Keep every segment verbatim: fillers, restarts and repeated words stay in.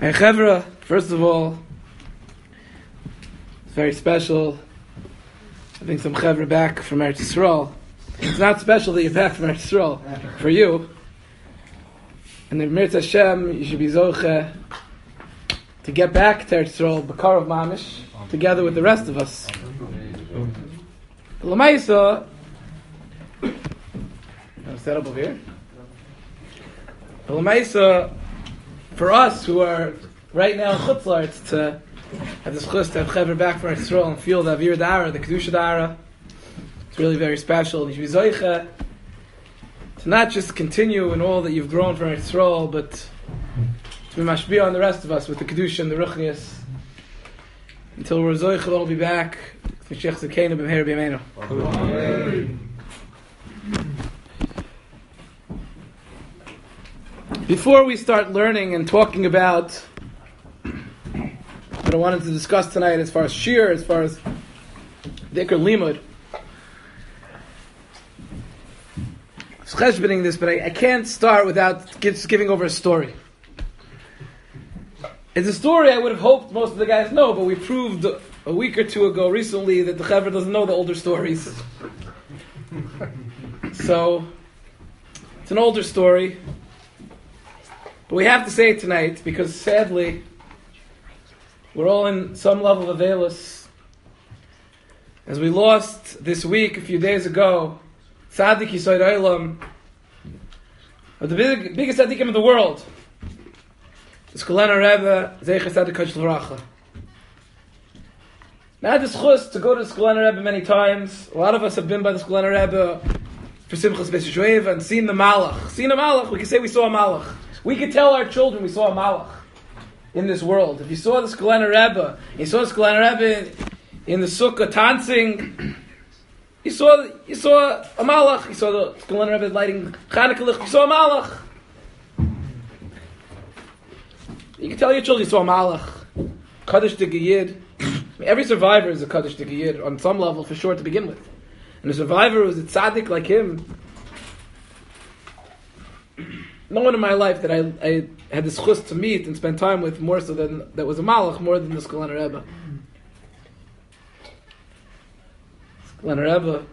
Hey Chevra, first of all, it's very special having some Chevra back from Eretz Yisrael. It's not special that you're back from Eretz Yisrael for you. And in Mirz Hashem, you should be zoche to get back to Eretz Yisrael, B'karav Mamish, together with the rest of us. L'maisa, I'll set up over here. L'maisa, for us who are right now in Chutz La'aretz to have this chus to have Chevra back from Eretz Yisrael and feel the Avir Da'ara, the Kedusha Da'ara, it's really very special. You should be zoche to not just continue in all that you've grown from Eretz Yisrael, but to be mashbiah on the rest of us with the Kedusha and the Ruchnius until we're zoche, we'll all be back. Mashiach Zikainu b'meher b'yameinu. Before we start learning and talking about what I wanted to discuss tonight as far as Shir, as far as Dikr Limud, I was cheshboning this, but I, I can't start without just giving over a story. It's a story I would have hoped most of the guys know, but we proved a week or two ago recently that the Chevra doesn't know the older stories. So, it's an older story. But we have to say it tonight because sadly, we're all in some level of Avelis. As we lost this week, a few days ago, Tzaddik Yisod Olam, of the big, biggest tzaddikim of the world, the Skolena Rebbe, Zecher Tzaddik Kodesh L'Vracha. Now, I had this chus to go to the Skolena Rebbe many times. A lot of us have been by the Skolena Rebbe for Simchas Beis Shoeva and seen the Malach. Seen a Malach, we can say we saw a Malach. We could tell our children we saw a Malach in this world. If you saw the Skolena Rebbe, you saw the Skolena Rebbe in the Sukkah dancing, you saw you saw a Malach. You saw the Skolena Rebbe lighting Chanukah Licht, you saw a Malach. You can tell your children you saw a Malach. Kaddish Dika Yid. I mean, every survivor is a Kaddish Dika Yid on some level for sure to begin with. And a survivor who was a tzaddik like him, no one in my life that I, I had this chus to meet and spend time with more so than that was a malach, more than the Skolena Rebbe. Skolena Rebbe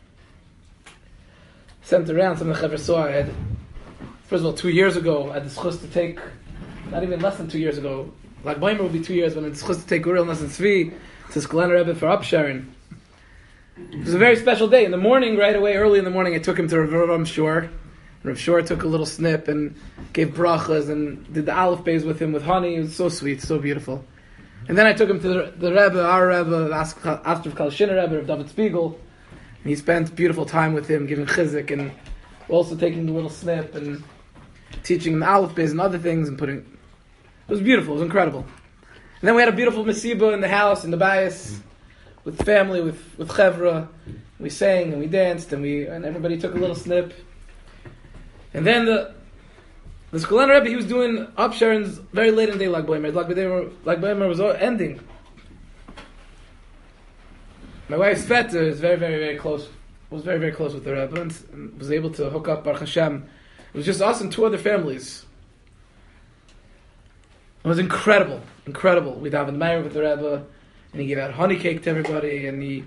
sent around some of the Chevra saw I had. First of all, two years ago, I had this chus to take, not even less than two years ago, like Baimer will be two years when it's chus to take Uriel Nasan Tzvi to Skolena Rebbe for Upsharon. It was a very special day. In the morning, right away, early in the morning, I took him to Rav Ram Shor. Rav Shor took a little snip and gave brachas and did the aleph bays with him with honey. It was so sweet, so beautiful. And then I took him to the, the Rebbe, our Rebbe, after Kalashina Rebbe, of David Spiegel. And he spent beautiful time with him, giving chizik and also taking the little snip and teaching him aleph bays and other things and putting... It was beautiful, it was incredible. And then we had a beautiful mesiba in the house, in the bayis, with family, with, with Chevra. We sang and we danced and we and everybody took a little snip. And then the the Skolena Rebbe, he was doing Upsharons very late in the day, like Boimer. Like Boimer was ending. My wife Sveta is very, very, very close. Was very, very close with the Rebbe and was able to hook up Baruch Hashem. It was just us and two other families. It was incredible, incredible. We davened Meir with the Rebbe, and he gave out honey cake to everybody, and he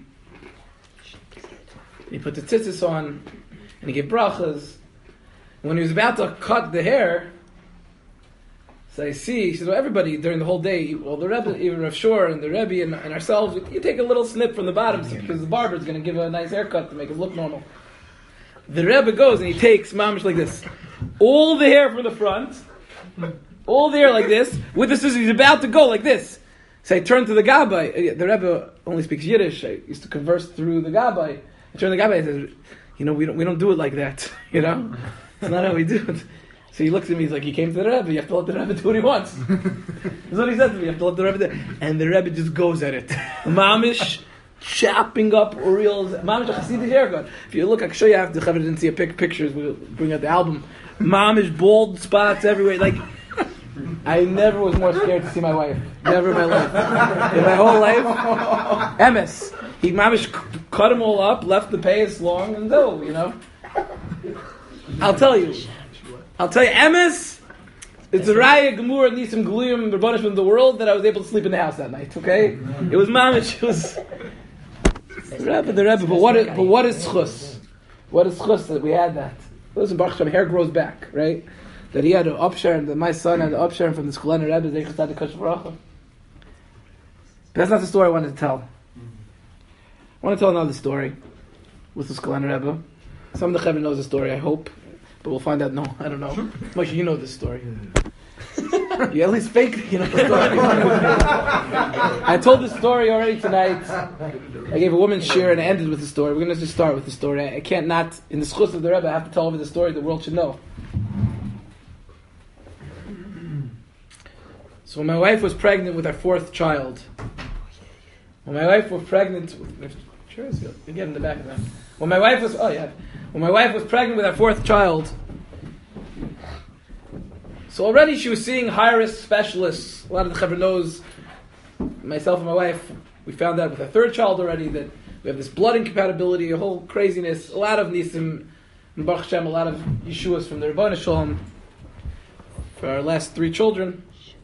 he put the tzitzis on, and he gave brachas. When he was about to cut the hair, so I see, he said, well, everybody during the whole day, well, the Rebbe, even Rav Shor and the Rebbe and, and ourselves, you take a little snip from the bottom because the barber is going to give a nice haircut to make it look normal. The Rebbe goes and he takes, mamish like this, all the hair from the front, all the hair like this, with the scissors, he's about to go like this. So I turned to the Gabbai, the Rebbe only speaks Yiddish, I used to converse through the Gabbai. I turned to the Gabbai and I said, you know, we don't, we don't do it like that, you know? That's not how we do it. So he looks at me, he's like, you came to the Rebbe, you have to let the Rebbe do what he wants. That's what he said to me, you have to let the Rebbe do it. And the Rebbe just goes at it. Mamish, chopping up Uriel's, Mamish, I see the haircut. If you look, I can show you after the Rebbe didn't see a pic, pictures, we'll bring out the album. Mamish, bald spots everywhere, like, I never was more scared to see my wife. Never in my life. In my whole life. M S. He Mamish cut them all up, left the payas long, and go, you know. I'll tell you. I'll tell you, Emes, It's a raya gemur nisim gluyim rebbeinu in the world that I was able to sleep in the house that night. Okay, it was mamish. It was the Rebbe, the Rebbe. But what? Is, but what is chus? What is chus that we had that? Listen, Baruch Hashem, hair grows back, right? That he had an upshare, that my son had an upshare from the Skulener Rebbe. They just had the Kosher Bracha. That's not the story I wanted to tell. I want to tell another story with the Skulener Rebbe. Some of the Chevron knows the story, I hope. But we'll find out. No, I don't know. Moshe, you know this story. You at least fake, you know the story. I told this story already tonight. I gave a woman share and I ended with the story. We're going to just start with the story. I can't not, in the schus of the Rebbe, I have to tell over the story the world should know. So when my wife was pregnant with our fourth child, when my wife was pregnant with, sure, you get in the back of that. When my wife was, oh yeah, when my wife was pregnant with our fourth child, so already she was seeing high-risk specialists. A lot of the Chevron knows, myself and my wife, we found out with our third child already that we have this blood incompatibility, a whole craziness, a lot of nisim, and Baruch Hashem, a lot of Yeshuas from the Rebbeinu Shalom for our last three children.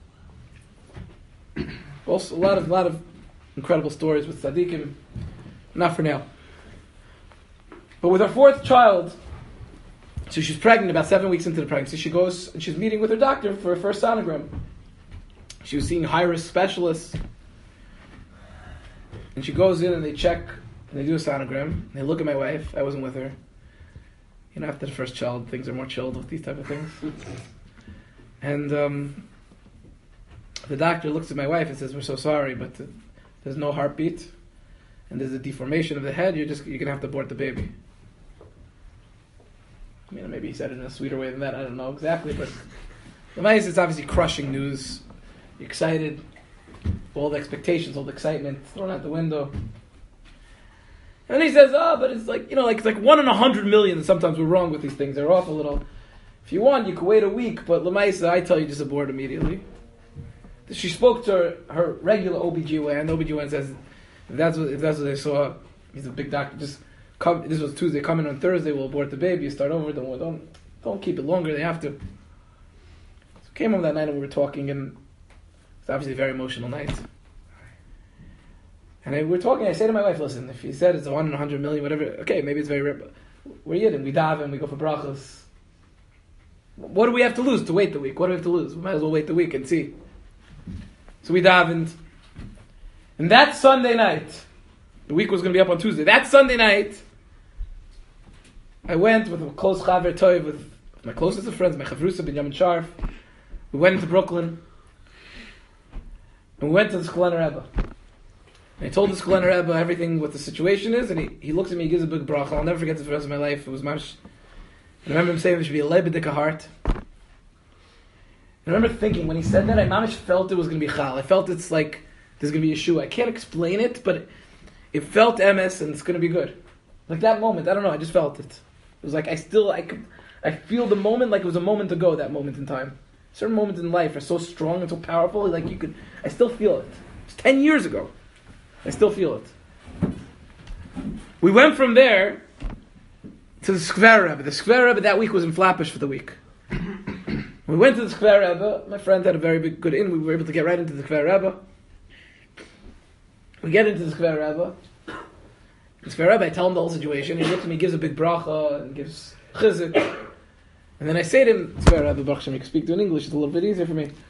Also, a lot of, lot of incredible stories with tzaddikim. Not for now. But with our fourth child, so she's pregnant, about seven weeks into the pregnancy, she goes and she's meeting with her doctor for her first sonogram. She was seeing high-risk specialists. And she goes in and they check, and they do a sonogram. And they look at my wife. I wasn't with her. You know, after the first child, things are more chilled with these type of things. And um, the doctor looks at my wife and says, "We're so sorry, but uh, there's no heartbeat, and there's a deformation of the head. You're just you're gonna have to abort the baby." I mean, maybe he said it in a sweeter way than that. I don't know exactly, but the mice is obviously crushing news. You're excited, all the expectations, all the excitement thrown out the window. And he says, "Oh, but it's like you know, like it's like one in a hundred million. And sometimes we're wrong with these things. They're off a little. If you want, you could wait a week, but Lamaisa, I tell you, just abort immediately." She spoke to her, her regular O B G Y N. O B G Y N says, if that's what if that's what they saw, he's a big doctor. Just come. This was Tuesday. Come in on Thursday. We'll abort the baby. You start over. Don't don't don't keep it longer. They have to. So came home that night and we were talking, and it's obviously a very emotional night. And I, we were talking. I say to my wife, "Listen, if he said it's a one in a hundred million, whatever. Okay, maybe it's very rare. But we're Yidden. We daven. We go for brachos. What do we have to lose to wait the week? What do we have to lose? We might as well wait the week and see." So we davened. And that Sunday night, the week was going to be up on Tuesday. That Sunday night, I went with a close chaver toiv, with my closest of friends, my chavrusa ben Yamin Sharf. We went into Brooklyn. And we went to the Skulener Rebbe. And I told the Skulener Rebbe everything, what the situation is, and he, he looks at me, he gives a big bracha. I'll never forget this for the rest of my life. It was mash. I remember him saying there should be a lebedika heart. I remember thinking, when he said that, I mamish felt it was going to be chal. I felt it's like, there's going to be a shoe. I can't explain it, but it, it felt M S and it's going to be good. Like that moment, I don't know, I just felt it. It was like, I still, I could, I feel the moment like it was a moment ago, that moment in time. Certain moments in life are so strong and so powerful, like you could, I still feel it. It's ten years ago. I still feel it. We went from there to the Skver Rebbe. The Skver Rebbe that week was in Flatbush for the week. We went to the Skver Rebbe. My friend had a very big, good inn. We were able to get right into the Skver Rebbe. We get into the Skver Rebbe. The Skver Rebbe, I tell him the whole situation. He looks at me, gives a big bracha, and gives chizuk. And then I say to him, Skver Rebbe, Baruch Hashem, you can speak to in English. It's a little bit easier for me.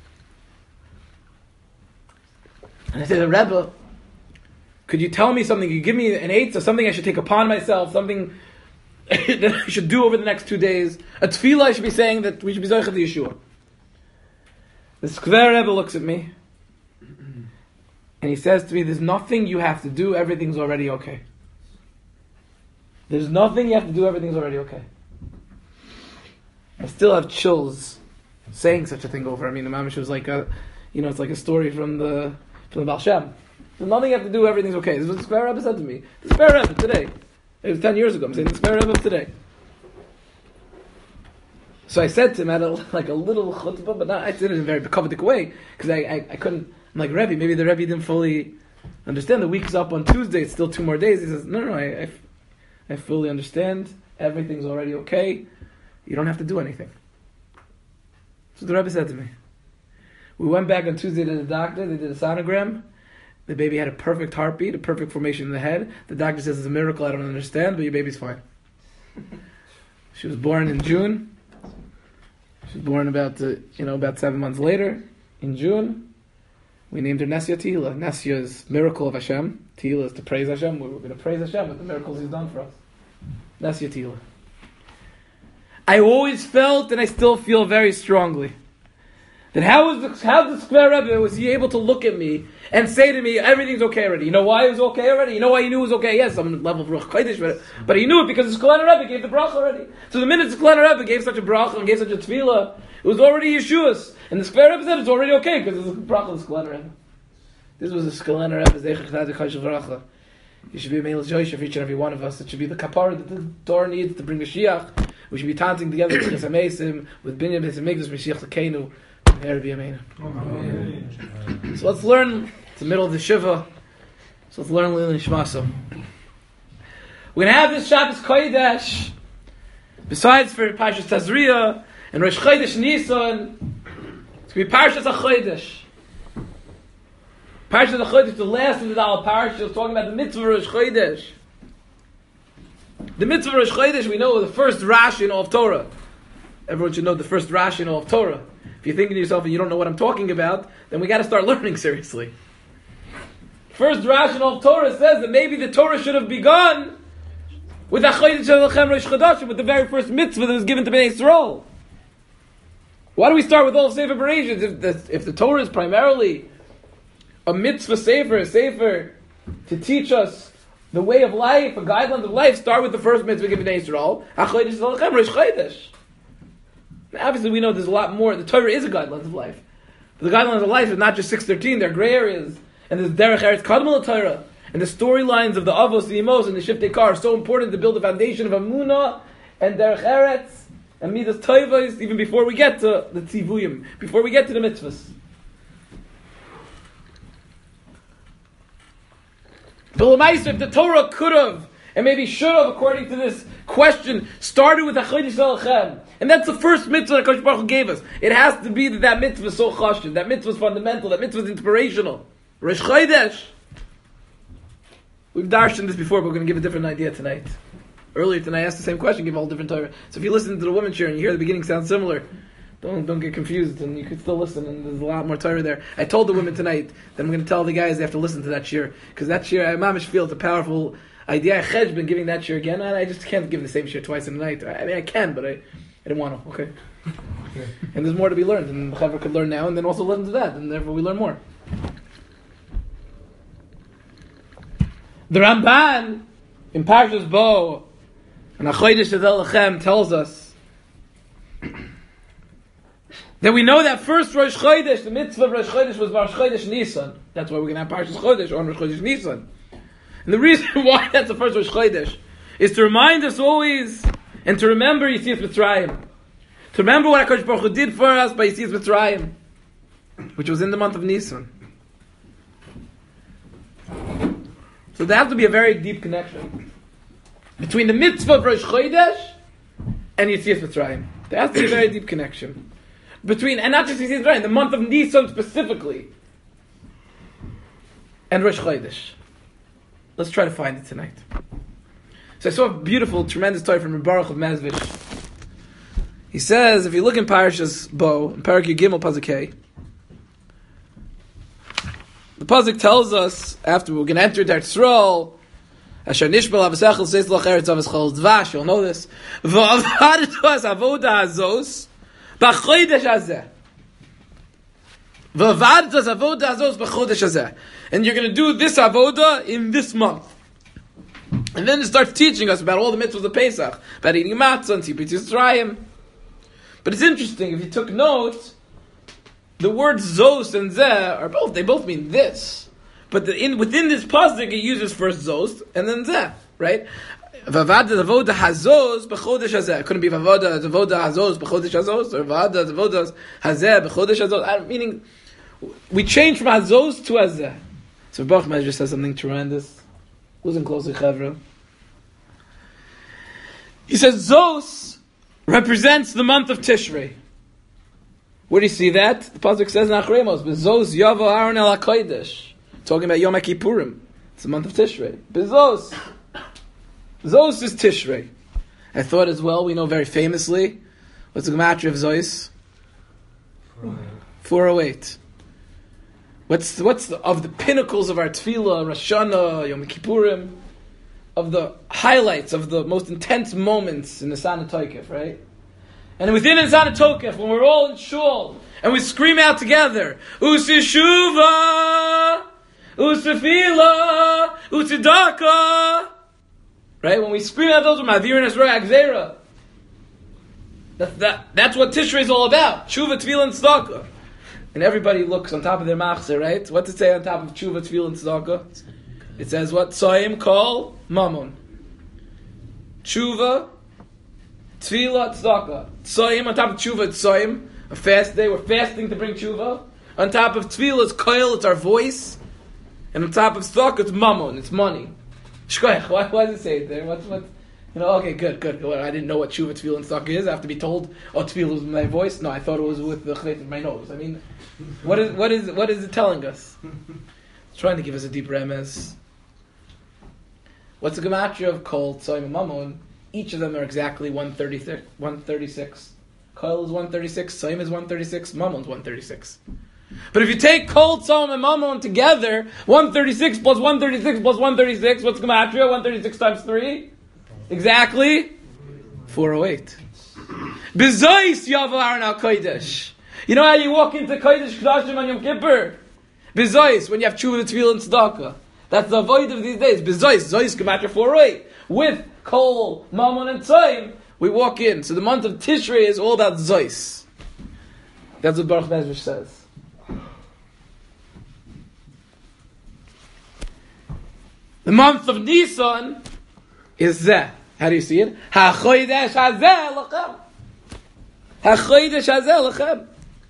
And I say to the Rebbe, could you tell me something? Could you give me an eight or something I should take upon myself, something that I should do over the next two days? A tefillah I should be saying that we should be zoich of the Yeshua. The Skver Rebbe looks at me and he says to me, there's nothing you have to do, everything's already okay. There's nothing you have to do, everything's already okay. I still have chills saying such a thing over. I mean, the Mamish was like a, you know, it's like a story from the from the Baal Shem. There's nothing you have to do, everything's okay. This is what the Skver Rebbe said to me. The Skver Rebbe today. It was ten years ago. I'm saying the Skver Rebbe today. So I said to him, I had a, like a little chutzpah, but not, I did it in a very bekavadik way, because I, I, I couldn't, I'm like, Rebbe, maybe the Rebbe didn't fully understand. The week's up on Tuesday, it's still two more days. He says, no, no, no, I, I, I fully understand. Everything's already okay. You don't have to do anything. So the Rebbe said to me. We went back on Tuesday to the doctor. They did a sonogram. The baby had a perfect heartbeat, a perfect formation in the head. The doctor says it's a miracle. I don't understand, but your baby's fine. She was born in June. She was born about the, you know about seven months later in June. We named her Nesya Tehillah. Nesya is miracle of Hashem. Tehillah is to praise Hashem. We were going to praise Hashem with the miracles He's done for us. Nesya Tehillah. I always felt, and I still feel very strongly, that how was the, how the Square Rebbe was he able to look at me and say to me, everything's okay already? You know why it was okay already? You know why he knew it was okay? Yes, I'm on the level of Ruach Kodesh, but, but he knew it because the Square Rebbe gave the bracha already. So the minute the Square Rebbe gave such a bracha and gave such a tefillah, it was already Yeshua's. And the Square Rebbe said it's already okay because it's the bracha of the Square Rebbe. This was the Square Rebbe's Zeichach Tzadik Choshev Bracha. You should be a Meil's Joyce for each and every one of us. It should be the kapara that the Torah needs to bring the Shiach. We should be taunting together with Chesam Eisim, with Binyan B'Tzim Migdash, Mashiach L'Keinu. So let's learn. It's the middle of the Shiva. So let's learn Lili Nishmaso. We're going to have this Shabbos Kodesh. Besides for Parshas Tazria and Rosh Chodesh Nisan, it's going to be Parshas HaChodesh. Parshas HaChodesh, the last of the Dal Parshas, is talking about the mitzvah of Rosh Chodesh. The mitzvah of Rosh Chodesh, we know, the first Rashi in all of Torah. Everyone should know the first Rashi in all of Torah. If you're thinking to yourself and you don't know what I'm talking about, then we got to start learning seriously. First Rashi in all of Torah says that maybe the Torah should have begun with Achodesh Elechem Rosh Chodashim, with the very first mitzvah that was given to Bnei Yisrael. Why do we start with all of Sefer Bereshit? If the, if the Torah is primarily a mitzvah sefer, a sefer to teach us the way of life, a guideline of life, start with the first mitzvah given to Bnei Yisrael, Achodesh Elechem Rosh Chodesh. Now, obviously, we know there's a lot more. The Torah is a guidelines of life. But the guidelines of life is not just six thirteen, they're gray areas. And there's Derech Eretz Kadmol Torah. And the storylines of the Avos, the Imos, and the Shiftei Kar are so important to build the foundation of Amunah and Derech Eretz and Midas Toivos, even before we get to the Tzivuyim, before we get to the mitzvahs. But L'maisa, if the Torah could have, and maybe should have, according to this question, started with Achodesh Elechem. And that's the first mitzvah that Kodesh Baruch Hu gave us. It has to be that that mitzvah is so chashuv, that mitzvah is fundamental, that mitzvah is inspirational. Rosh Chodesh. We've darshaned this before, but we're going to give a different idea tonight. Earlier tonight I asked the same question, give a whole different Torah. So if you listen to the woman share and you hear the beginning sounds similar, don't don't get confused, and you can still listen, and there's a lot more Torah there. I told the women tonight that I'm going to tell the guys they have to listen to that shir, because that shir, I mamish feel it's a powerful idea. I been giving that shir again, and I just can't give the same shir twice in a night. I mean, I can, but I... I didn't want to, okay? okay? And there's more to be learned, and the Chaver could learn now, and then also listen to that, and therefore we learn more. The Ramban, in Parshas Bo, and Achodesh Elechem tells us that we know that first Rosh Chodesh, the mitzvah of Rosh Chodesh was Rosh Chodesh Nisan. That's why we're going to have Parshas Chodesh on Rosh Chodesh Nisan. And the reason why that's the first Rosh Chodesh is to remind us always... And to remember Yetzias Mitzrayim. To remember what HaKadosh Baruch Hu did for us by Yetzias Mitzrayim, which was in the month of Nisan. So there has to be a very deep connection between the mitzvah of Rosh Chodesh and Yetzias Mitzrayim. There has to be a very deep connection. Between, and not just Yetzias Mitzrayim, the month of Nisan specifically, and Rosh Chodesh. Let's try to find it tonight. So I saw a beautiful, tremendous story from Baruch of Mezvish. He says, if you look in Parashas Bo, in Parak Yud Gimel Pasuk Hey, the Pasuk tells us, after we're going to enter Eretz Yisrael, Asher Nishbel Avasechel Seis Loch Eretz Avasechel Dvash, you'll know this, V'avadtu as avoda azos, b'chodesh hazeh. V'avadtu as avoda azos, b'chodesh hazeh. And you're going to do this avoda in this month. And then it starts teaching us about all the mitzvahs of Pesach, about eating matzah and tzipit Yisrael. But it's interesting, if you took note, the words zos and zeh are both, they both mean this. But the, in, within this pasuk, it uses first zos and then zeh, right? Vavada avoda hazos b'chodesh hazeh. It couldn't be vavada avoda hazos b'chodesh hazos, or vavada avoda hazeh b'chodesh hazos. Meaning, we change from hazos to hazeh. So Baruch Mezvish says something tremendous. Listen closely, Chavra. He says, Zos represents the month of Tishrei. Where do you see that? The pasuk says in Achremos, "Bezos yavo Aaron el hakodesh," talking about Yom Kippurim. It's the month of Tishrei. Bezos, Zos is Tishrei. I thought as well. We know very famously what's the gematria of Zos? Four oh eight. What's the, what's the, of the pinnacles of our Tefillah, Rosh Hashanah, Yom Kippurim, of the highlights of the most intense moments in the Sana Tokef, right? And within the Sana Tokef, when we're all in shul and we scream out together, Usishuva, Usafila, Usidaka, right? When we scream out those, Ma'avir and Ezra Agzera, that, that, that's what Tishrei is all about. Tshuva, Tefillah, and Tzedakah. And everybody looks on top of their machzor, right? What does it say on top of Tshuva, Tefillah, and Tzedakah? It says what? Tzoyim, Kol, Mammon. Tshuva, Tefillah, Tzedakah. Tzoyim, on top of Tshuva, it's Tzoyim. A fast day, we're fasting to bring Tshuva. On top of Tefillah, it's Kol, it's our voice. And on top of Tzedakah, it's Mammon, it's money. Shkoyach, why, why does it say it there? What's, what? You know, okay, good, good. Well, I didn't know what Tshuva, Tefillah, and Tzedakah is. I have to be told, oh, Tefillah was my voice. No, I thought it was with the chayt of my nose. I mean, what is what is what is it telling us? It's trying to give us a deep remez. What's the gematria of Kol, Tzoyim, and Mammon? Each of them are exactly one thirty-six. one thirty-six. Kol is one thirty-six. Tzoyim is one thirty-six. Mammon is one thirty-six. But if you take Kol, Tzoyim, and Mammon together, one thirty-six plus one thirty-six plus one thirty-six, what's gematria? one thirty-six times three? Exactly four oh eight. Bezois Yavo Aaron al Kodesh. You know how you walk into Kodesh Kodashim on Yom Kippur? Bezois, when you have Tshuva, Tefillah, and Tzedakah. That's the avoid of these days. Bezois, Zois Gematria four oh eight. With Kol, Mammon, and Tzoyim, we walk in. So the month of Tishrei is all about Zois. That's what Baruch Medrash says. The month of Nisan is Zeh. How do you see it? Ha-chodesh hazeh lachem. Ha-chodesh hazeh lachem.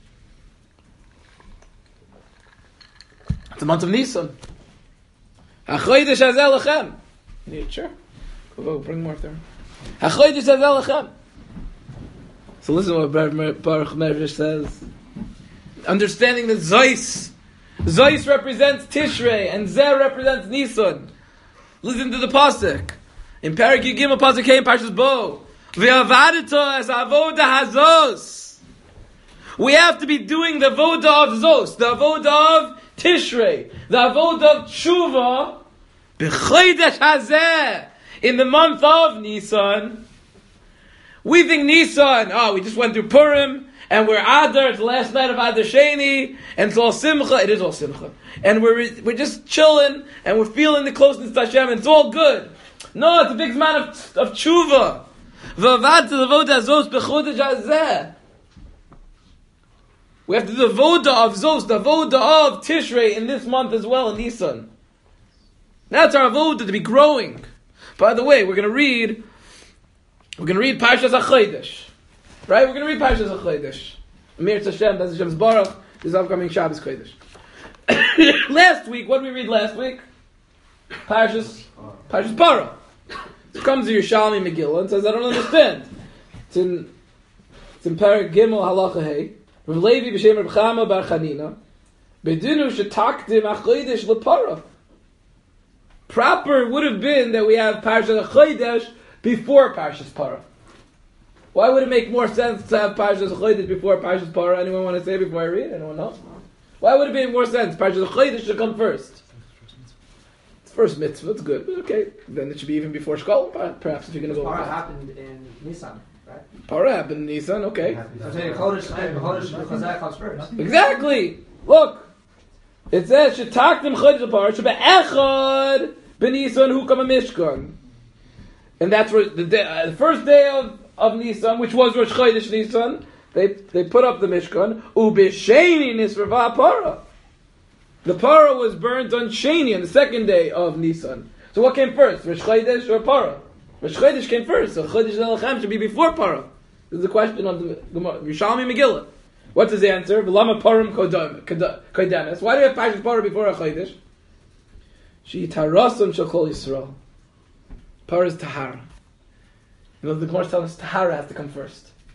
It's the month of Nisan. Ha-chodesh hazeh lachem. Yeah, sure. Go, go, bring more there. Ha-chodesh hazeh lachem. So listen to what Baruch Medrash says. Understanding that Zois, Zois represents Tishrei, and Zeh represents Nisan. Listen to the pasuk. In Parak Yigim, a pasuk came, Parshas Bo. V'avadito as avoda hazos. We have to be doing the avoda of Zos, the avoda of Tishrei, the avoda of Tshuva, b'chodesh hazeh, in the month of Nisan. We think Nisan, oh, we just went through Purim, and we're Adar, it's the last night of Adar Sheni, and it's all Simcha, it is all Simcha. And we're we're just chilling, and we're feeling the closeness to Hashem, and it's all good. No, it's a big man of, of tshuva. We have to do the voda of Zos, the voda of Tishrei in this month as well, in Nisan. That's our voda to be growing. By the way, we're going to read, we're going to read Parshas HaChodesh. Right? We're going to read Parshas HaChodesh. Amir Tzashem, that's Hashem's Baruch, this upcoming Shabbos Chodesh. Last week, what did we read last week? Parshas, Parshas Parah. It comes to Yerushalmi Megillah and says, I don't understand. It's in, it's in Parak Gimel Halacha Hey. Rav Levi b'shem Reb Chama bar Chanina. Bedinu shetakdim achodesh leparah. Proper would have been that we have Parshas HaChodesh before Parshas Parah. Why would it make more sense to have Parshas HaChodesh before Parshas Parah? Anyone want to say before I read? Anyone know? Why would it make more sense? Parshas HaChodesh should come first. First mitzvah, it's good. Okay, then it should be even before Shkol, perhaps, if you're going to go Parah with that. happened in Nisan, right? Parah happened in Nisan, okay. I'm saying Chodesh, Chodesh, Chazak comes first. Exactly! Look! It says, Shetaktim Chodesh Parah, Shebe'echad B'Nisan Hukam HaMishkan. And that's where, the, day, uh, the first day of, of Nisan, which was Rosh Chodesh Nisan, they, they put up the Mishkan, U'B'Sheni Nisrava Parah. The parah was burnt on Sheni, on the second day of Nisan. So what came first, Rosh Chodesh or parah? Rosh Chodesh came first, so Chodesh Elachem should be before parah. This is the question of the Yerushalmi Megillah. What's his answer? V'lama parim kodemes. Why do we have Parshas Parah before a Chodesh? She tarasam shel kol Yisrael. Parah is tahara. You know, the Gemara tells us tahara has to come first.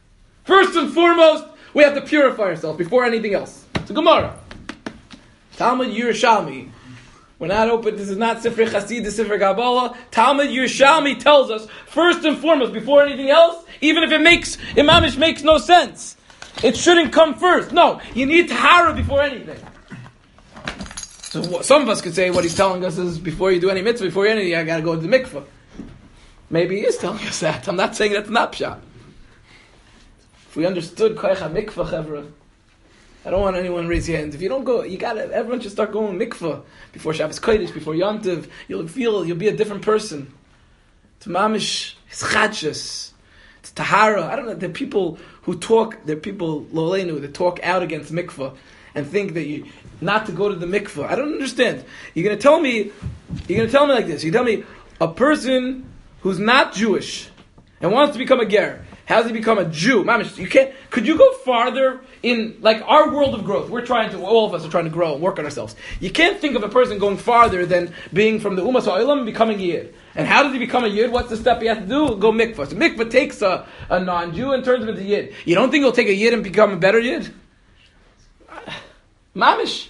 First and foremost, we have to purify ourselves before anything else. It's a Gemara. Talmud Yerushalmi. We're not open, this is not Sifrei Chasid, this is Sifrei Kabbalah. Talmud Yerushalmi tells us, first and foremost, before anything else, even if it makes, imamish makes no sense, it shouldn't come first. No, you need tahara before anything. So what, some of us could say what he's telling us is, before you do any mitzvah, before you do anything, I gotta go to the mikveh. Maybe he is telling us that. I'm not saying that's not pshat. If we understood koyach ha-mikveh, chevra, I don't want anyone to raise your hands. If you don't go, you gotta, everyone should start going mikveh before Shabbos Kodesh, before Yom Tov. You'll feel, you'll be a different person. It's mamish, it's chadshus, it's tahara. I don't know, there are people who talk, there are people, lo aleinu, that talk out against mikveh and think that you, not to go to the mikveh. I don't understand. You're gonna tell me, you're gonna tell me like this. You tell me, a person who's not Jewish and wants to become a ger, how does he become a Jew? Mamish, you can't. Could you go farther in, like, our world of growth? We're trying to, all of us are trying to grow and work on ourselves. You can't think of a person going farther than being from the Umas Ha'olam and becoming a Yid. And how does he become a Yid? What's the step he has to do? Go mikvah. So mikvah takes a, a non-Jew and turns him into Yid. You don't think he'll take a Yid and become a better Yid? Mamish.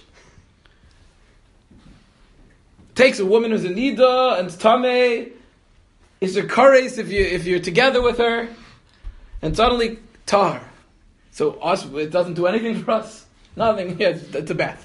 Takes a woman who's a Nida and Tameh. Is there kares if you if you're together with her? And suddenly, tar. So us, it doesn't do anything for us. Nothing. Yeah, it's, it's a bath.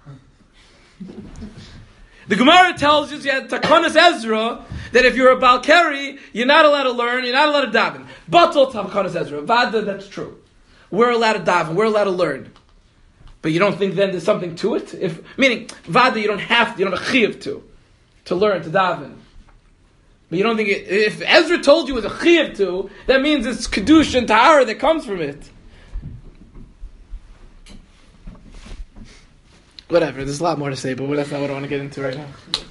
The Gemara tells us, yeah, Takanas Ezra, that if you're a Balkari, you're not allowed to learn, you're not allowed to daven. Batal Takanas Ezra. Vada, that's true. We're allowed to daven, we're allowed to learn. But you don't think then there's something to it? If Meaning, Vada, you don't have to, you don't have a chiyuv to, to learn, to daven. But you don't think it, if Ezra told you it was a chiyuv to, that means it's kedusha and tahara that comes from it. Whatever, there's a lot more to say, but that's not what I want to get into right now.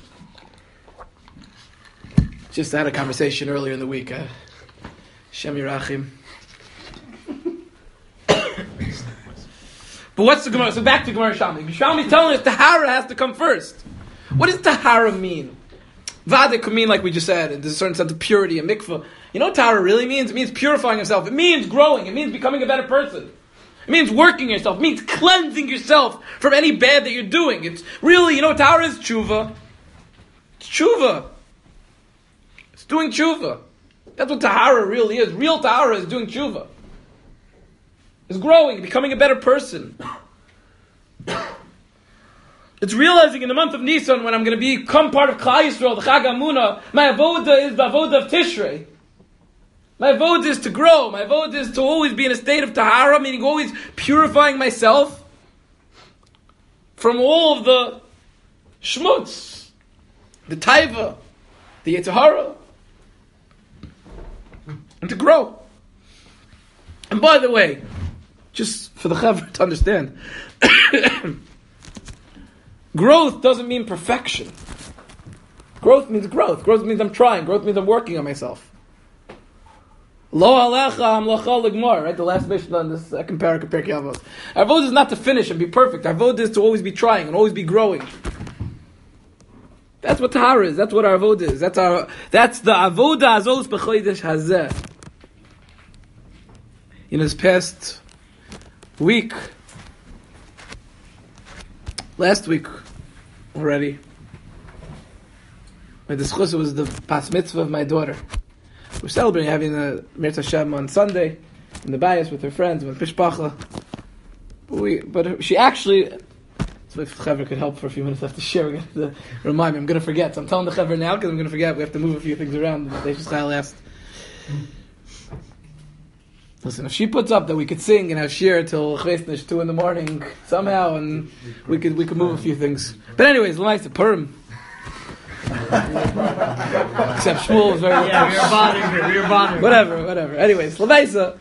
Just had a conversation earlier in the week. Uh, Shem Yerachim. But what's the Gemara? So back to Gemara Shalmi. Shalmi telling us tahara has to come first. What does tahara mean? Vada could mean, like we just said, there's a certain sense of purity, a mikvah. You know what tahara really means? It means purifying yourself. It means growing. It means becoming a better person. It means working yourself. It means cleansing yourself from any bad that you're doing. It's really, you know what tahara is? Tshuva. It's tshuva. It's doing tshuva. That's what tahara really is. Real tahara is doing tshuva. It's growing, becoming a better person. It's realizing in the month of Nisan, when I'm going to become part of Klal Yisrael, the Chag HaMunah, my avoda is the avoda of Tishrei. My avoda is to grow. My avoda is to always be in a state of tahara, meaning always purifying myself from all of the shmutz, the taiva, the yetzer hara, and to grow. And by the way, just for the Chaver to understand, growth doesn't mean perfection. Growth means growth. Growth means I'm trying. Growth means I'm working on myself. Lo alecha hamlacha ligmar, right? The last mission on this second parak of Pirkei Avos. Our avodah is not to finish and be perfect. Our avodah is to always be trying and always be growing. That's what tahara is. That's what our avodah is. That's our. That's the avodah azos b'chodesh hazeh. In this past week, last week already, my dischuss was the pas mitzvah of my daughter. We're celebrating having a Mirz Hashem on Sunday in the bayis with her friends, with Pishpacha. But, we, but she actually, so if Chaver could help for a few minutes, I have to share. We're going to remind me, I'm going to forget. So I'm telling the Chaver now because I'm going to forget. We have to move a few things around. The Deish Chayil asked. Listen, if she puts up that we could sing and have shir till Chvesnish two in the morning somehow, and we could we could move a few things. But anyways, L'maisa Purim. Except Shmuel was very. Yeah, we were bonding. We were bonding. Whatever, whatever. Anyways, L'maisa.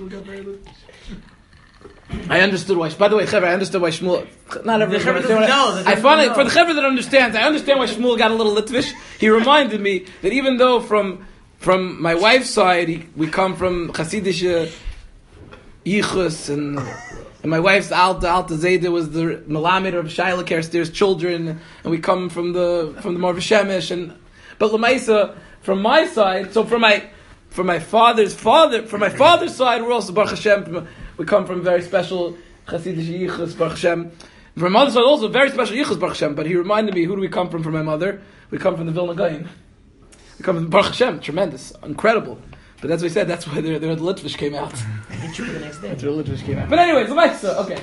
I understood why. By the way, Chaver, I understood why Shmuel. Not everyone understand. I finally, for the Chaver that understands, I understand why Shmuel got a little Litvish. He reminded me that even though from. From my wife's side, he, we come from Chassidish Yichus, and, and my wife's Alta Alta Zayda was the Melamed of Shaila Kerster's children, and we come from the from the Marv Shemesh, and but L'maisa from my side, so from my For my father's father, for my father's side, we're also Baruch Hashem. We come from very special Hasidic yichus, Baruch Hashem. For my mother's side, also very special yichus, Baruch Hashem. But he reminded me, who do we come from? From my mother, we come from the Vilna Gaon. We come from Baruch Hashem, tremendous, incredible. But as we said, that's why the, the Litvish came out. That's the next day. That's where the Litvish came out. But anyways, the okay.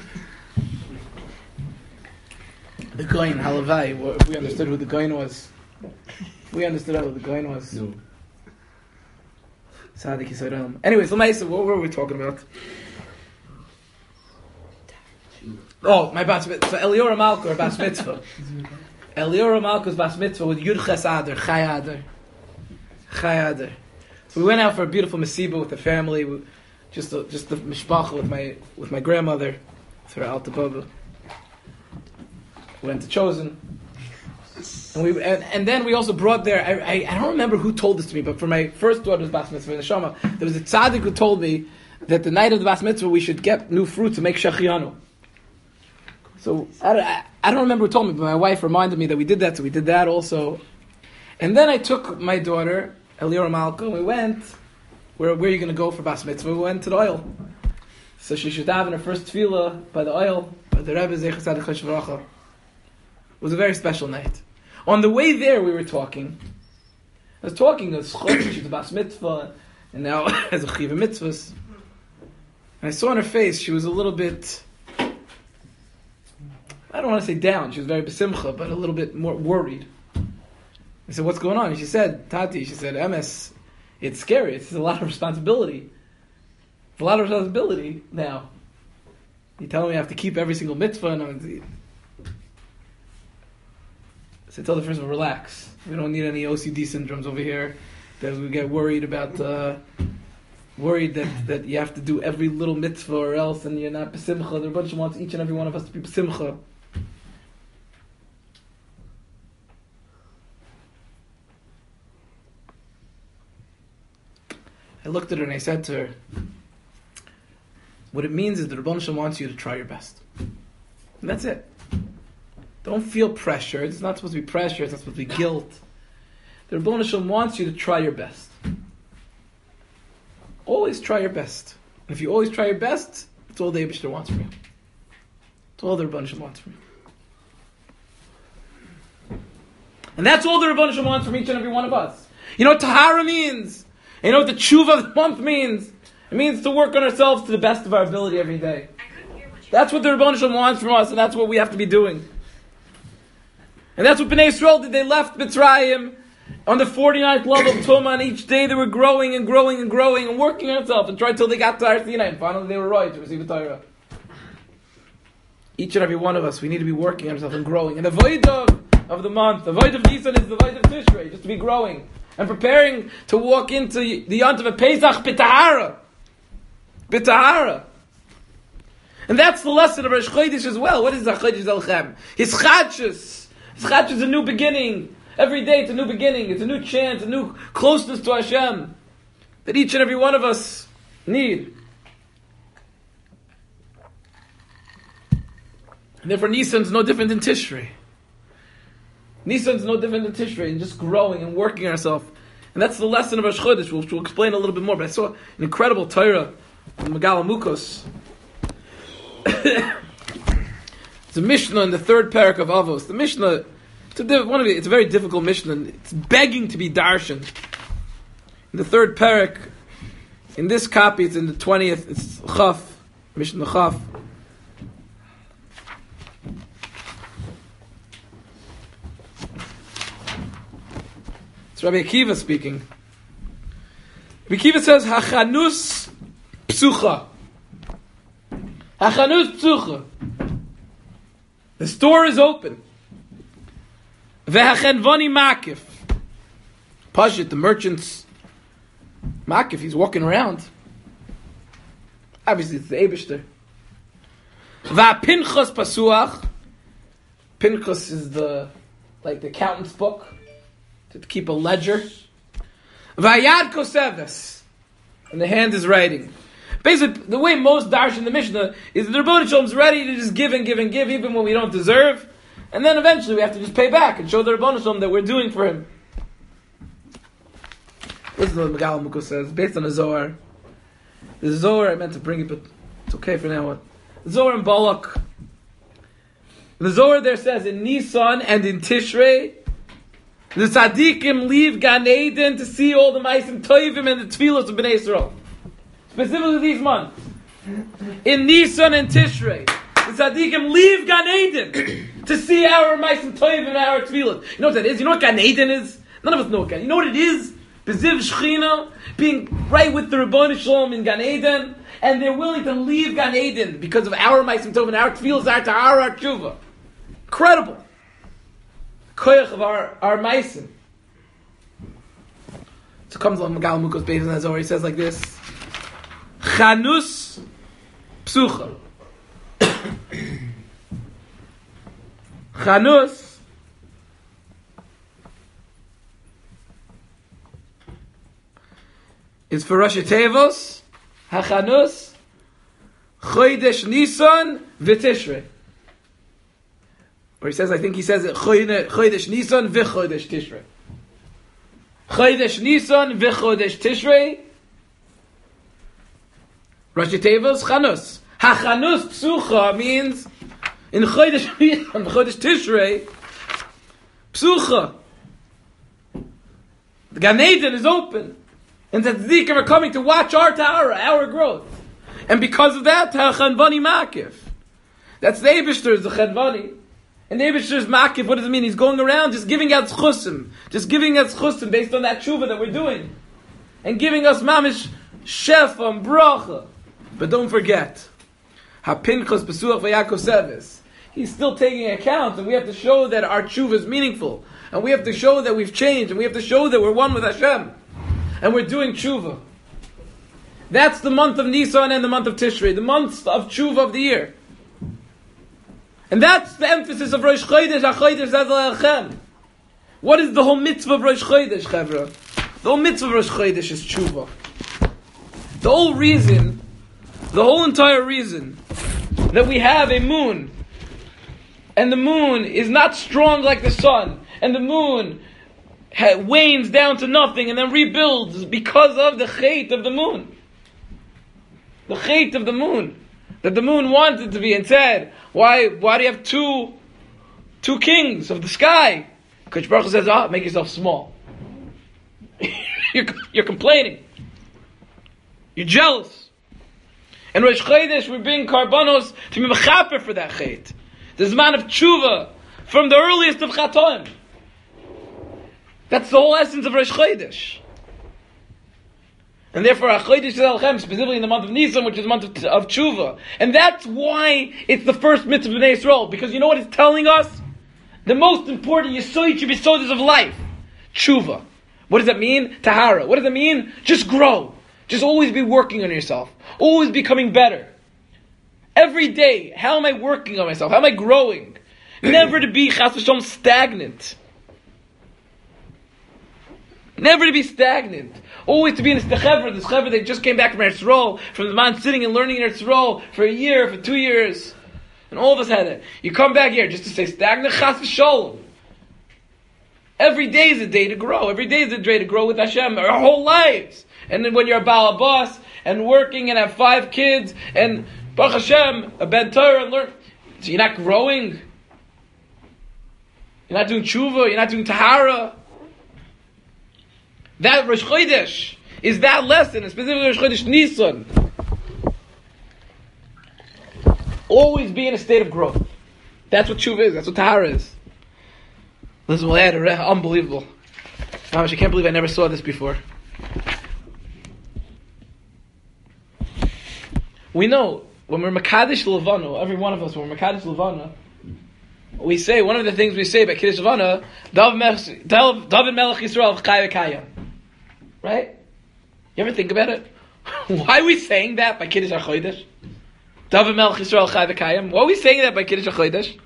The Gaon, Halavai. If we understood who the Gaon was, if we understood who the Gaon was. No. Sadik Yisrael. Anyways, Lamaisa, what were we talking about? Oh, my bas mitzvah. So Eliora Malka or bas mitzvah. Eliora Malka's bas mitzvah with Yud Ches Adar, Chai Adar, Chai Adar. So we went out for a beautiful mesiba with the family, we, just the, just the mishpacha with my with my grandmother, for Alta Baba. We went to Chosen. And we and, and then we also brought there. I, I I don't remember who told this to me, but for my first daughter's bas mitzvah in the Shama, there was a tzaddik who told me that the night of the bas mitzvah we should get new fruit to make shechianu. So I, I, I don't remember who told me, but my wife reminded me that we did that. So we did that also. And then I took my daughter Eliora Malka, and we went. Where where are you going to go for bas mitzvah? We went to the oil. So she should have in her first tefillah by the oil by the Rebbe Zecher Tzaddik Cheshvaracha. It was a very special night. On the way there, we were talking. I was talking as Chodesh, she's a bas mitzvah, and now as a chiva mitzvahs. And I saw on her face, she was a little bit, I don't want to say down, she was very besimcha, but a little bit more worried. I said, what's going on? And she said, Tati, she said, M S, it's scary, it's a lot of responsibility. It's a lot of responsibility now. You're telling me I have to keep every single mitzvah, and I'm... So I tell the first one, relax. We don't need any O C D syndromes over here that we get worried about, uh, worried that, that you have to do every little mitzvah or else and you're not besimcha. There are a bunch of wants each and every one of us to be besimcha. I looked at her and I said to her, what it means is the Rebbeinu Shalom wants you to try your best. And that's it. Don't feel pressure. It's not supposed to be pressure. It's not supposed to be guilt. The Rebbeinu Shalom wants you to try your best. Always try your best. And if you always try your best, it's all the Eibishter wants from you. It's all the Rebbeinu Shalom wants from you. And that's all the Rebbeinu Shalom wants from each and every one of us. You know what Tahara means? And you know what the Tshuva of the month means? It means to work on ourselves to the best of our ability every day. That's what the Rebbeinu Shalom wants from us, and that's what we have to be doing. And that's what Bnei Yisrael did. They left Mitzrayim on the forty-ninth level of Tumah, and each day they were growing and growing and growing and working on themselves and tried until they got to Har Sinai, and finally they were right to receive the Torah. Each and every one of us, we need to be working on ourselves and growing. And the Voidav of the month, the Void of Nisan is the Void of Tishrei, just to be growing and preparing to walk into the Yont of a Pesach B'Tahara. B'Tahara. And that's the lesson of Rosh Chodesh as well. What is the Chodesh Elchem? His Chadshus. Chadshus is a new beginning. Every day it's a new beginning. It's a new chance, a new closeness to Hashem that each and every one of us need. And therefore Nisan's no different than Tishrei. Nisan's no different than Tishrei, and just growing and working on ourselves. And that's the lesson of Rosh Chodesh, which we'll explain a little bit more. But I saw an incredible Torah from Megala Mukos. It's a Mishnah in the third parak of Avos. The Mishnah, it's a, one of the, it's a very difficult Mishnah. It's begging to be darshan. In the third parak, in this copy, it's in the twentieth. It's Chaf, Mishnah Chaf. It's Rabbi Akiva speaking. Rabbi Akiva says, "Hachanus psucha." Hachanus psucha. The store is open. Vehachenvoni makif. Pashit, the merchant's makif, he's walking around. Obviously, it's the Eibishter. Va'pinchas pasuach. Pinchas is the, like the accountant's book, to keep a ledger. Va'yad koseves. And the hand is writing. Basically, the way most darshan in the Mishnah is the Rebbeinu Shalom is ready to just give and give and give, even when we don't deserve, and then eventually we have to just pay back and show the Rebbeinu Shalom that we're doing for him. Listen to what Megal Mukos says, based on the Zohar. The Zohar, I meant to bring it, but it's okay for now. The Zohar in Balak. The Zohar there says, in Nisan and in Tishrei, the Tzaddikim leave Gan Eden to see all the Ma'asim Tovim and the Tfilos of Bnei Yisrael. Specifically these months. In Nisan and Tishrei, the Tzaddikim leave Gan Eden to see our Ma'asim Tovim and our Tfilos. You know what that is? You know what Gan Eden is? None of us know what Gan Eden. You know what it is? Beziv Shechina, being right with the Rebbeinu Shalom in Gan Eden, and they're willing to leave Gan Eden because of our Ma'asim Tovim and our Tfilos, our Tahara, our Tshuva. Incredible. Koyach of our, our Ma'asim. So comes along Megal Mukos based on that Zohar. He says like this: Chanus Psucha. Chanus is for Rosh Tevos. HaChanus Chodesh Nisan v'Tishrei. Or he says, I think he says it, Chodesh Nisan v'Chodesh Tishrei. Chodesh Nisan v'Chodesh Tishrei. Rosh Tevos, Chanus. HaChanus Psucha means, in Chodesh Nisan v'Chodesh Tishrei, Psucha. The Gan Eden is open. And the Tzaddikim are coming to watch our Tahara, our growth. And because of that, HaChanvani Makif. That's the Eibishter, the Chanvani. And the Eibishter's Makif, what does it mean? He's going around just giving out Zchusim. Just giving us Zchusim based on that Tshuva that we're doing. And giving us Mamish Shefa and Bracha. But don't forget, HaPinchas Pesuach V'Yakov Seves. He's still taking account, and we have to show that our Tshuva is meaningful. And we have to show that we've changed, and we have to show that we're one with Hashem. And we're doing Tshuva. That's the month of Nisan and the month of Tishrei. The months of Tshuva of the year. And that's the emphasis of Rosh Chodesh, HaChodesh Zazal Elchem. What is the whole mitzvah of Rosh Chodesh, Chevra? The whole mitzvah of Rosh Chodesh is Tshuva. The whole reason, the whole entire reason that we have a moon, and the moon is not strong like the sun, and the moon ha- wanes down to nothing and then rebuilds because of the chait of the moon. The chait of the moon. That the moon wanted to be and said, why why do you have two two kings of the sky? Kodesh Baruch Hu says, ah, make yourself small. you're, you're complaining. You're jealous. And Rosh Chodesh, we bring karbanos to be mechaper for that chait. There's a man of tshuva from the earliest of chatoim. That's the whole essence of Rosh Chodesh. And therefore, HaChodesh Zalchem, specifically in the month of Nisan, which is the month of, of Tshuva. And that's why it's the first mitzvah of Bnei Yisrael. Because you know what it's telling us? The most important Yesod Yesodis of life. Tshuva. What does that mean? Tahara. What does that mean? Just grow. Just always be working on yourself. Always becoming better. Every day, how am I working on myself? How am I growing? Never to be, chas v'shalom, stagnant. Never to be stagnant. Always to be in this chevra, this chevra that just came back from Eretz Yisrael, from the man sitting and learning in Eretz Yisrael for a year, for two years. And all of us had it. You come back here just to say stagnant, chas v'shalom. Every day is a day to grow. Every day is a day to grow with Hashem. Our whole lives. And then when you're a Baal Abbas, and working, and have five kids, and Baruch Hashem, a Ben Torah, and learn. So you're not growing. You're not doing tshuva. You're not doing tahara. That Rosh Chodesh is that lesson, and specifically Rosh Chodesh Nisan. Always be in a state of growth. That's what tshuva is. That's what tahara is. Listen, we'll add a re- unbelievable. Gosh, I can't believe I never saw this before. We know when we're Makadosh Levana, every one of us, when we're Makadosh Levana, we say, one of the things we say by Kiddush Levana, David Melech Yisrael Chai V'Kayim. Right? You ever think about it? Why are we saying that by Kiddush HaChodesh? David Melech Yisrael Chai V'Kayim. Why are we saying that by Kiddush HaChodesh?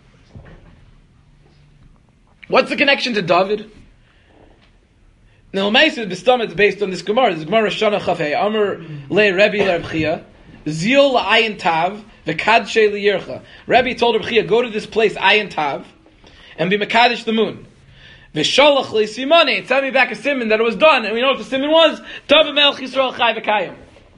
What's the connection to David? Now, L'maisa B'stam, it's based on this Gemara. This Gemara Shana Chafei. Amar Le Rebbe Le Reb Chia. Zil Ayin Tav V'Kadshe L'Yircha. Rebbe told Reb Chia, go to this place Ayin Tav and be Mekadesh the moon. V'sholach le'simani, send me back a simon that it was done, and we know what the simon was. David Melech Yisrael Chai V'Kayim.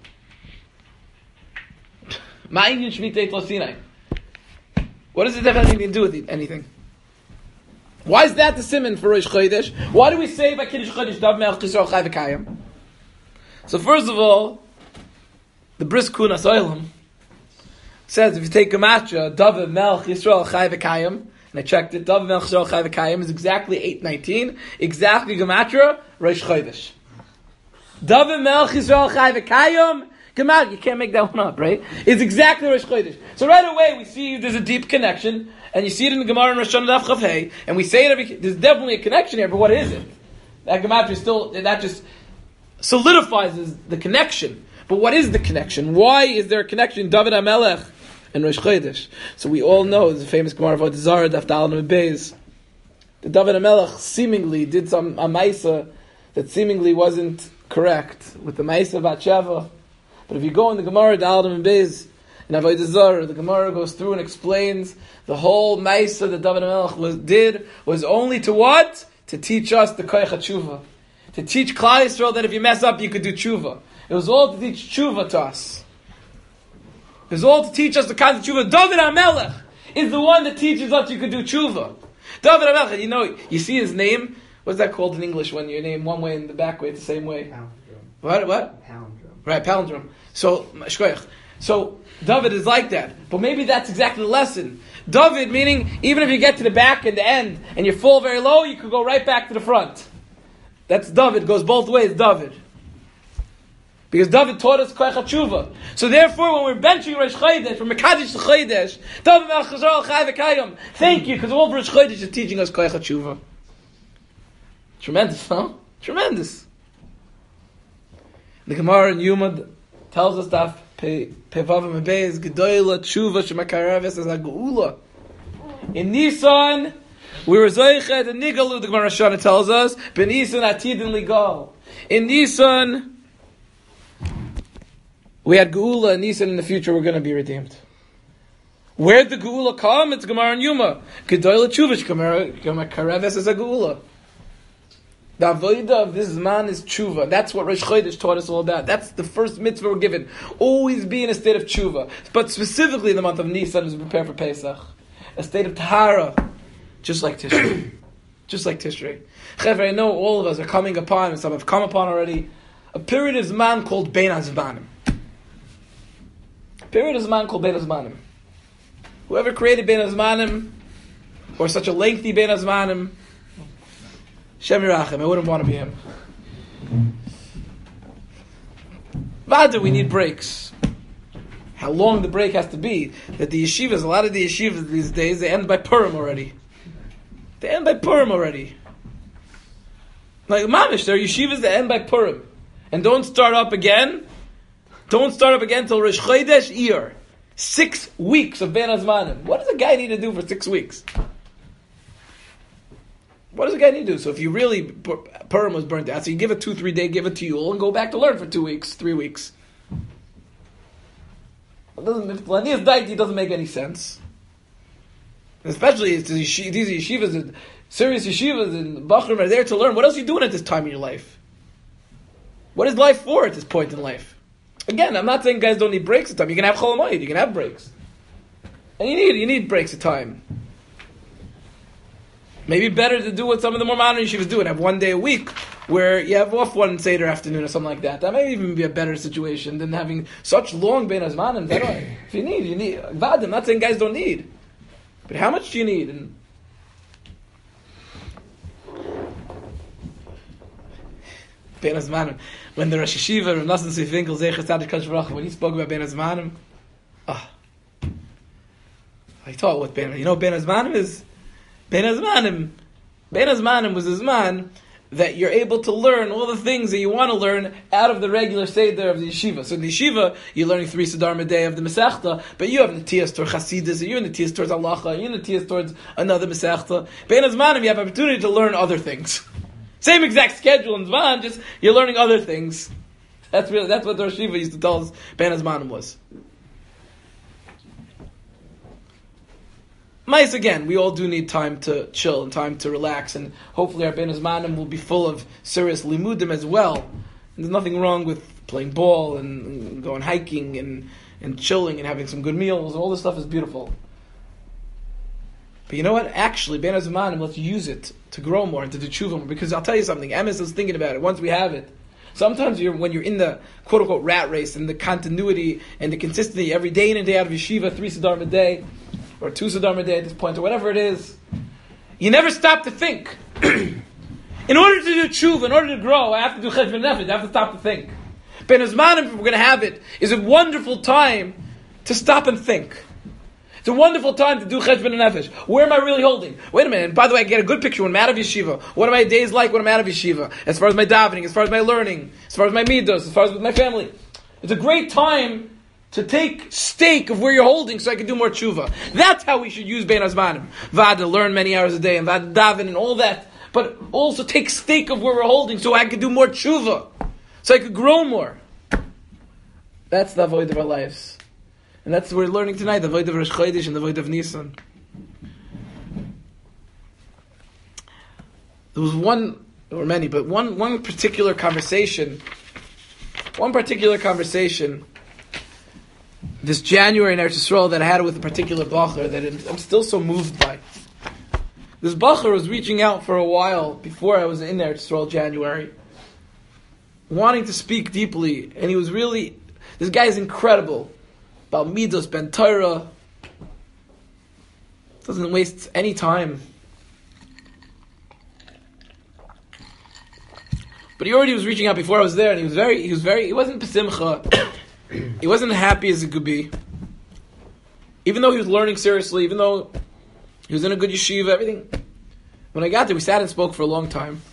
Ma'inyin Shmitei Tlo Sinai. What does it have anything to do with anything? Why is that the simon for Rosh Chodesh? Why do we say by Kiddush Chodesh David Melech Yisrael Chai V'Kayim? So first of all, the Bris Kunas Olam says if you take Gematria, David Melech Yisrael Chai V'Kayim, and I checked it, David Melech Yisrael Chai V'Kayim is exactly eight nineteen, exactly Gematria, Rosh Chodesh. David Melech Yisrael Chai V'Kayim, Gematria, you can't make that one up, right? It's exactly Rosh Chodesh. So right away we see there's a deep connection, and you see it in the Gemara in Rosh Hashanah Daf Chav Hei, and we say it every, there's definitely a connection here, but what is it? That Gematria is still, that just solidifies the connection. But what is the connection? Why is there a connection? David HaMelech and Rosh Chodesh. So we all know the famous Gemara of Avodah Zarah, Daf Daled Amud Beis. The David HaMelech seemingly did some a ma'isa that seemingly wasn't correct with the ma'isa of Batsheva. But if you go in the Gemara Daled Amud Beis in Avodah Zarah, the Gemara goes through and explains the whole ma'isa that David HaMelech was, did was only to what? To teach us the Koyach HaTshuva. To teach Klal Yisrael that if you mess up, you could do tshuva. It was all to teach tshuva to us. It was all to teach us the kind of tshuva. David HaMelech is the one that teaches us you could do tshuva. David HaMelech, you know, you see his name. What's that called in English when your name one way and the back way it's the same way? Palindrome. What? What? Palindrome. Right, palindrome. So, shkoyach. So David is like that. But maybe that's exactly the lesson. David, meaning even if you get to the back and the end and you fall very low, you could go right back to the front. That's David, goes both ways, David. Because David taught us Koyach HaTshuva. So therefore, when we're benching Rosh Chodesh, from Mekadesh to Chodesh, David Melech Yisrael Chai V'Kayim, thank you, because all of Rosh Chodesh is teaching us Koyach HaTshuva. Tremendous, huh? Tremendous. The Gemara in Yomad tells us that Pevav Mebez Gedoyla Tshuva Shemakareves as a Geula. In Nisan, we were Zoichet and Nigalu, the Gemara Shana tells us, Ben Nisan Atidin Ligal. In Nisan, we had Geula, and Nisan in the future we're going to be redeemed. Where'd the Geula come? It's Gemara and Yuma. Gedoyla Tshuva Shemakareves as a Geula. The avodah of this man is tshuva. That's what Rosh Chodesh taught us all about. That's the first mitzvah we're given. Always be in a state of tshuva. But specifically in the month of Nisan as we prepare for Pesach. A state of tahara. Just like Tishrei. Just like Tishrei. Chevra, I know all of us are coming upon, and some have come upon already, a period of Zman called Bein HaZmanim. A period of Zman called Bein HaZmanim. Whoever created Bein HaZmanim, or such a lengthy Bein HaZmanim, Shem Yirachem, I wouldn't want to be him. Vada, we need breaks. How long the break has to be. That the yeshivas, a lot of the yeshivas these days, they end by Purim already. They end by Purim already. Like mamish, there are yeshivas that end by Purim. And don't start up again. Don't start up again till Rosh Chodesh Iyar. Six weeks of Bein HaZmanim. What does a guy need to do for six weeks? What does a guy need to do? So if you really, Purim was burnt out, so you give a two, three day, give it to you, and go back to learn for two weeks, three weeks. It doesn't, if Lanias died, it doesn't make any sense. Especially it's these yeshivas, serious yeshivas, and Bachrim are there to learn. What else are you doing at this time in your life? What is life for at this point in life? Again, I'm not saying guys don't need breaks at time. You can have Chol Hamoed, you can have breaks. And you need, you need breaks at time. Maybe better to do what some of the more modern yeshivas do and have one day a week where you have off one Seder afternoon or something like that. That may even be a better situation than having such long Bein HaZmanim. If you need, you need. I'm not saying guys don't need. But how much do you need? And Bein HaZmanim. When the Rosh Yeshiva, Rav Nosson Tzvi Finkel, Zecher Tzadik Kadosh Baruch Hu, when he spoke about Bein HaZmanim, ah, oh, he taught what Bein HaZmanim. You know what Bein HaZmanim is? Bein HaZmanim, Bein HaZmanim was a Zman that you're able to learn all the things that you want to learn out of the regular Seder of the Yeshiva. So in the Yeshiva, you're learning three Sedar Medei of the Masechta, but you have Netias towards Chasidus, you're Netias towards Halacha, you're Netias towards another Masechta. Bein HaZmanim, you have opportunity to learn other things. Same exact schedule in Zman, just you're learning other things. That's really, that's what the Rosh Yeshiva used to tell us Bein HaZmanim was. mice again, we all do need time to chill and time to relax, and hopefully our Ben Zmanim will be full of serious limudim as well. And there's nothing wrong with playing ball and, and going hiking and, and chilling and having some good meals. All this stuff is beautiful. But you know what? Actually, Ben Zmanim, let's use it to grow more and to do tshuva more. Because I'll tell you something, Emes is thinking about it. Once we have it, sometimes you're, when you're in the quote-unquote rat race and the continuity and the consistency every day in and day out of yeshiva, three Siddharim a day, or two Siddharim a day at this point, or whatever it is, you never stop to think. In order to do tshuva, in order to grow, I have to do cheshbon nefesh, I have to stop to think. Ben Zmanim, if we're going to have it, is a wonderful time to stop and think. It's a wonderful time to do cheshbon nefesh. Where am I really holding? Wait a minute. By the way, I get a good picture when I'm out of yeshiva. What are my days like when I'm out of yeshiva? As far as my davening, as far as my learning, as far as my midos, as far as with my family. It's a great time to take stake of where you're holding so I can do more tshuva. That's how we should use Bein Hazmanim. Vada, learn many hours a day, and Vada daven and all that. But also take stake of where we're holding so I can do more tshuva. So I could grow more. That's the avoid of our lives. And that's what we're learning tonight, the avoid of Rosh Chodesh and the avoid of Nisan. There was one, there were many, but one, one particular conversation, one particular conversation this January in Eretz Yisrael that I had with a particular bacher that I'm still so moved by. This bacher was reaching out for a while before I was in Eretz Yisrael January, wanting to speak deeply, and he was really, this guy is incredible. About Midos Ben Torah, doesn't waste any time. But he already was reaching out before I was there, and he was very, he was very, he wasn't pesimcha. He wasn't happy as he could be. Even though he was learning seriously, even though he was in a good yeshiva, everything. When I got there, we sat and spoke for a long time.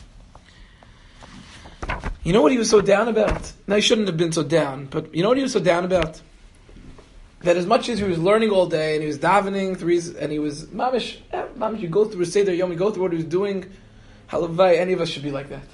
You know what he was so down about? Now, he shouldn't have been so down, but you know what he was so down about? That as much as he was learning all day, and he was davening, through his, and he was, mamish, eh, mamish, you go through a Seder Yom, you go through what he was doing, halavai, any of us should be like that.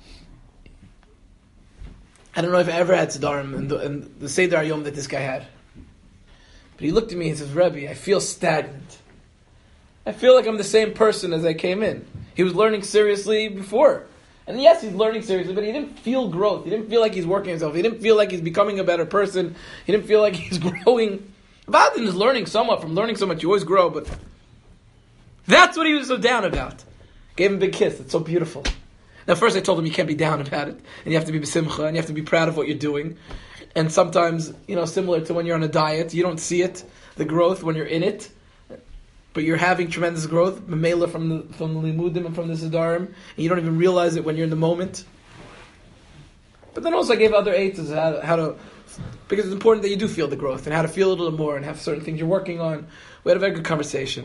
I don't know if I ever had Siddharim and the, and the Seder Yom that this guy had. But he looked at me and says, Rebbe, I feel stagnant. I feel like I'm the same person as I came in. He was learning seriously before. And yes, he's learning seriously, but he didn't feel growth. He didn't feel like he's working himself. He didn't feel like he's becoming a better person. He didn't feel like he's growing. Vadin is learning somewhat. From learning so much, you always grow, but that's what he was so down about. Gave him a big kiss. It's so beautiful. Now, first I told him you can't be down about it, and you have to be b'simcha, and you have to be proud of what you're doing. And sometimes, you know, similar to when you're on a diet, you don't see it, the growth, when you're in it. But you're having tremendous growth, memela from the from the limudim and from the siddharim, and you don't even realize it when you're in the moment. But then also I gave other aids as how, how to, because it's important that you do feel the growth and how to feel a little more and have certain things you're working on. We had a very good conversation.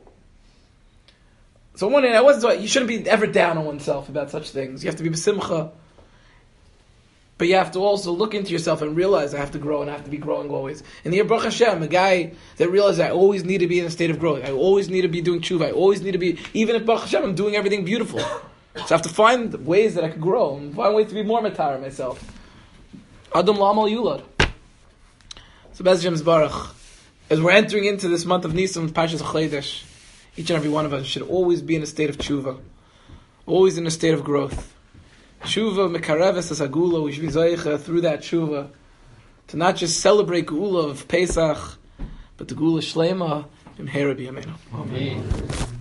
So one day I wasn't so, you shouldn't be ever down on oneself about such things. You have to be b'simcha. But you have to also look into yourself and realize I have to grow and I have to be growing always. And here, Baruch Hashem, a guy that realizes I always need to be in a state of growth. I always need to be doing tshuva. I always need to be, even if Baruch Hashem, I'm doing everything beautiful. So I have to find ways that I can grow and find ways to be more matar myself. Adam Lamal Yulad. So Bez Hashem Baruch, as we're entering into this month of Nisan, Parshas Chodesh, each and every one of us should always be in a state of tshuva. Always in a state of growth. Tshuva mekareves as agula, we should be zoicha through that tshuva to not just celebrate Geula of Pesach, but the Geula Shlema in Hera B'Yameinu. Amen.